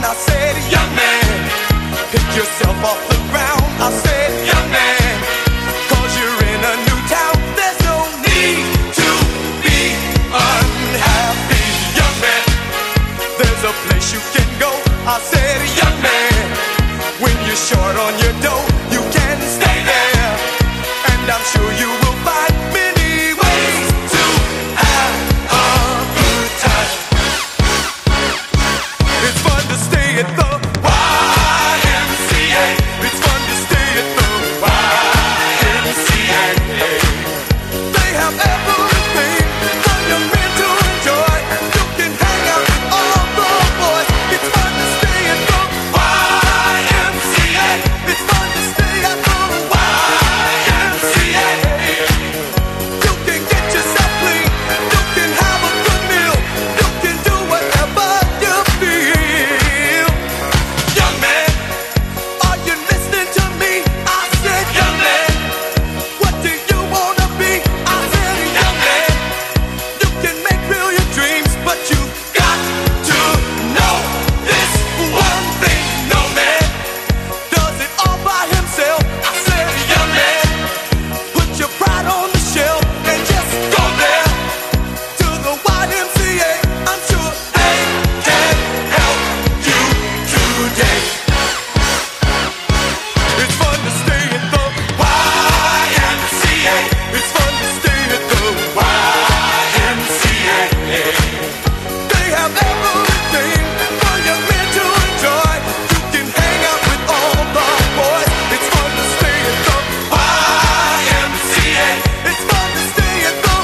I said, young man, pick yourself off the ground. I said, young man, 'cause you're in a new town. There's no need to be unhappy, young man. There's a place you can go. I said, young man, when you're short on your dough, you can stay there, and I'm sure you will find many ways to have a good time. It's fun to stay at the YMCA. It's fun to stay at the YMCA. They have everything for young men to enjoy. You can hang out with all the boys. It's fun to stay at the YMCA. It's fun to stay at the YMCA. You can get yourself clean. You can have a good meal. You can do whatever you feel. Young man, are you listening to me? I said, young man, what do you wanna be? I said, young man, you can make real your dreams, but you got to know this one thing. No man does it all by himself. I said, young man, put your pride on the shelf and just go there to the YMCA. I'm sure they can help you today. It's fun to stay at the YMCA. It's fun to stay at the YMCA. They have everything for young men to enjoy. You can hang out with all the boys. It's fun to stay at the YMCA. It's fun to stay at the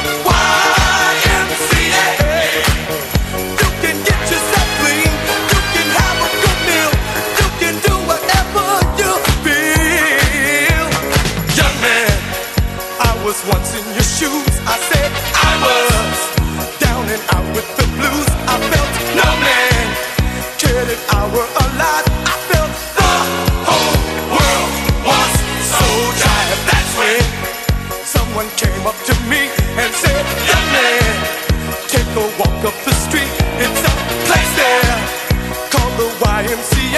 YMCA. You can get yourself clean. You can have a good meal. You can do whatever you feel. Young man, I was once in your shoes. I said I was down and out with the blues. I felt no man cared if I were alive. I felt the whole world was so tired. That's when someone came up to me and said, young man, take a walk up the street. It's a place there called the YMCA.